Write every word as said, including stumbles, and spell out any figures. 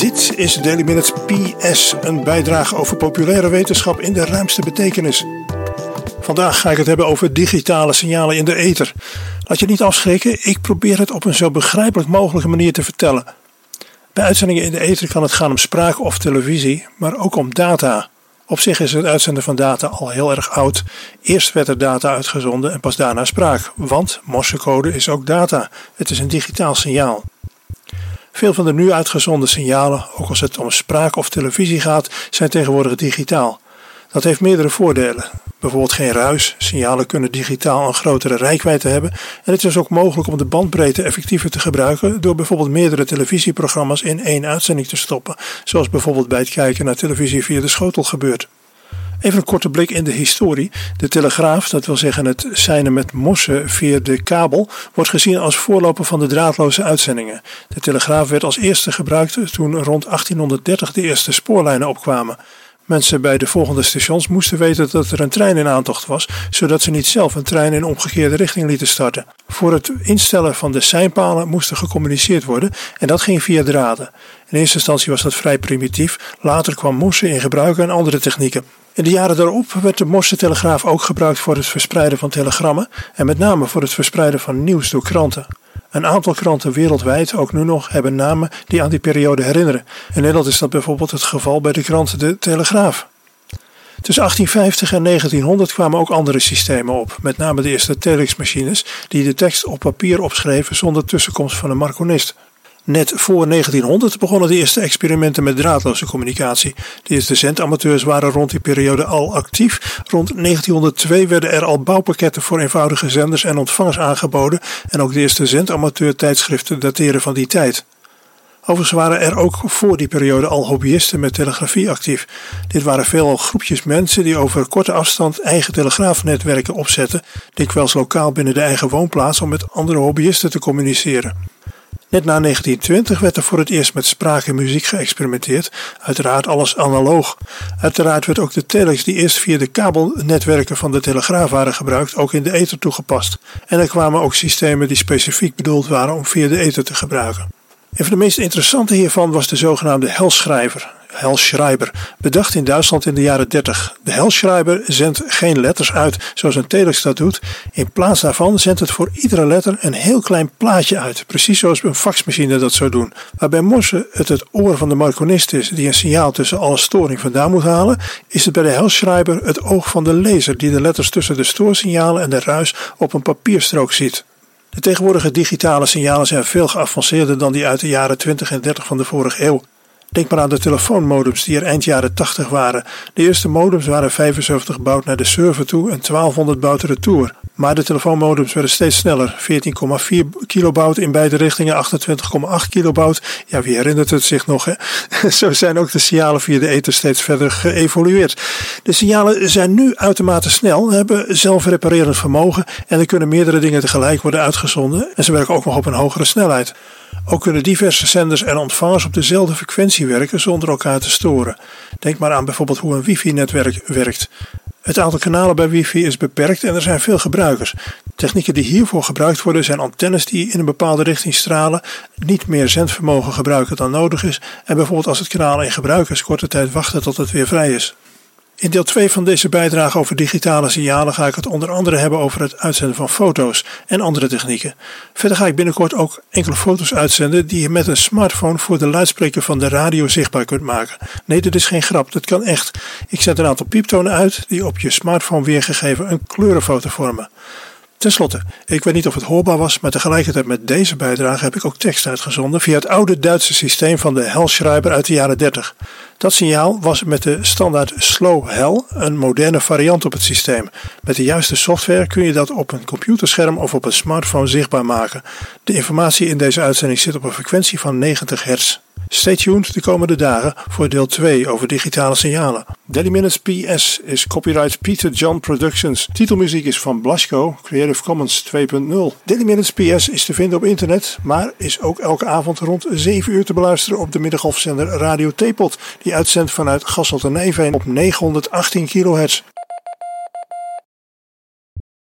Dit is Daily Minutes P S, een bijdrage over populaire wetenschap in de ruimste betekenis. Vandaag ga ik het hebben over digitale signalen in de ether. Laat je niet afschrikken, ik probeer het op een zo begrijpelijk mogelijke manier te vertellen. Bij uitzendingen in de ether kan het gaan om spraak of televisie, maar ook om data. Op zich is het uitzenden van data al heel erg oud. Eerst werd er data uitgezonden en pas daarna spraak, want morsecode is ook data. Het is een digitaal signaal. Veel van de nu uitgezonden signalen, ook als het om spraak of televisie gaat, zijn tegenwoordig digitaal. Dat heeft meerdere voordelen. Bijvoorbeeld geen ruis, signalen kunnen digitaal een grotere reikwijdte hebben en het is ook mogelijk om de bandbreedte effectiever te gebruiken door bijvoorbeeld meerdere televisieprogramma's in één uitzending te stoppen, zoals bijvoorbeeld bij het kijken naar televisie via de schotel gebeurt. Even een korte blik in de historie. De telegraaf, dat wil zeggen het seinen met morsen via de kabel, wordt gezien als voorloper van de draadloze uitzendingen. De telegraaf werd als eerste gebruikt toen rond achttienhonderddertig de eerste spoorlijnen opkwamen. Mensen bij de volgende stations moesten weten dat er een trein in aantocht was, zodat ze niet zelf een trein in omgekeerde richting lieten starten. Voor het instellen van de seinpalen moest er gecommuniceerd worden en dat ging via draden. In eerste instantie was dat vrij primitief, later kwam morse in gebruik en andere technieken. In de jaren daarop werd de morsetelegraaf ook gebruikt voor het verspreiden van telegrammen en met name voor het verspreiden van nieuws door kranten. Een aantal kranten wereldwijd, ook nu nog, hebben namen die aan die periode herinneren. In Nederland is dat bijvoorbeeld het geval bij de krant De Telegraaf. Tussen achttienvijftig en negentienhonderd kwamen ook andere systemen op, met name de eerste telexmachines die de tekst op papier opschreven zonder tussenkomst van een marconist. Net voor negentienhonderd begonnen de eerste experimenten met draadloze communicatie. De eerste zendamateurs waren rond die periode al actief. Rond negentienhonderdtwee werden er al bouwpakketten voor eenvoudige zenders en ontvangers aangeboden en ook de eerste zendamateur-tijdschriften dateren van die tijd. Overigens waren er ook voor die periode al hobbyisten met telegrafie actief. Dit waren veelal groepjes mensen die over korte afstand eigen telegraafnetwerken opzetten, dikwijls lokaal binnen de eigen woonplaats om met andere hobbyisten te communiceren. Net na negentientwintig werd er voor het eerst met spraak en muziek geëxperimenteerd, uiteraard alles analoog. Uiteraard werd ook de telex die eerst via de kabelnetwerken van de telegraaf waren gebruikt, ook in de ether toegepast. En er kwamen ook systemen die specifiek bedoeld waren om via de ether te gebruiken. Een van de meest interessante hiervan was de zogenaamde Hellschreiber. Hellschreiber, bedacht in Duitsland in de jaren dertig. De Hellschreiber zendt geen letters uit zoals een telex dat doet. In plaats daarvan zendt het voor iedere letter een heel klein plaatje uit. Precies zoals een faxmachine dat zou doen. Waarbij morse het het oor van de marconist is die een signaal tussen alle storing vandaan moet halen, is het bij de Hellschreiber het oog van de lezer die de letters tussen de stoorsignalen en de ruis op een papierstrook ziet. De tegenwoordige digitale signalen zijn veel geavanceerder dan die uit de jaren twintig en dertig van de vorige eeuw. Denk maar aan de telefoonmodems die er eind jaren tachtig waren. De eerste modems waren vijfenzeventig baud naar de server toe en twaalfhonderd baud retour. Maar de telefoonmodems werden steeds sneller. veertien komma vier kilobaud in beide richtingen, achtentwintig komma acht kilobaud. Ja, wie herinnert het zich nog, hè? Zo zijn ook de signalen via de ether steeds verder geëvolueerd. De signalen zijn nu uitermate snel, hebben zelfreparerend vermogen en er kunnen meerdere dingen tegelijk worden uitgezonden en ze werken ook nog op een hogere snelheid. Ook kunnen diverse zenders en ontvangers op dezelfde frequentie werken zonder elkaar te storen. Denk maar aan bijvoorbeeld hoe een wifi-netwerk werkt. Het aantal kanalen bij wifi is beperkt en er zijn veel gebruikers. Technieken die hiervoor gebruikt worden zijn antennes die in een bepaalde richting stralen, niet meer zendvermogen gebruiken dan nodig is en bijvoorbeeld als het kanaal in gebruik is korte tijd wachten tot het weer vrij is. In deel twee van deze bijdrage over digitale signalen ga ik het onder andere hebben over het uitzenden van foto's en andere technieken. Verder ga ik binnenkort ook enkele foto's uitzenden die je met een smartphone voor de luidspreker van de radio zichtbaar kunt maken. Nee, dit is geen grap, dat kan echt. Ik zet een aantal pieptonen uit die op je smartphone weergegeven een kleurenfoto vormen. Ten slotte, ik weet niet of het hoorbaar was, maar tegelijkertijd met deze bijdrage heb ik ook tekst uitgezonden via het oude Duitse systeem van de Hellschreiber uit de jaren dertig. Dat signaal was met de standaard Slow Hell een moderne variant op het systeem. Met de juiste software kun je dat op een computerscherm of op een smartphone zichtbaar maken. De informatie in deze uitzending zit op een frequentie van negentig hertz. Stay tuned de komende dagen voor deel twee over digitale signalen. Daily Minutes P S is copyright Peter John Productions. Titelmuziek is van Blasco, Creative Commons twee punt nul. Daily Minutes P S is te vinden op internet, maar is ook elke avond rond zeven uur te beluisteren op de middengolfzender Radio Teapot, die uitzendt vanuit Gasselt en Nijveen op negenhonderdachttien kilohertz.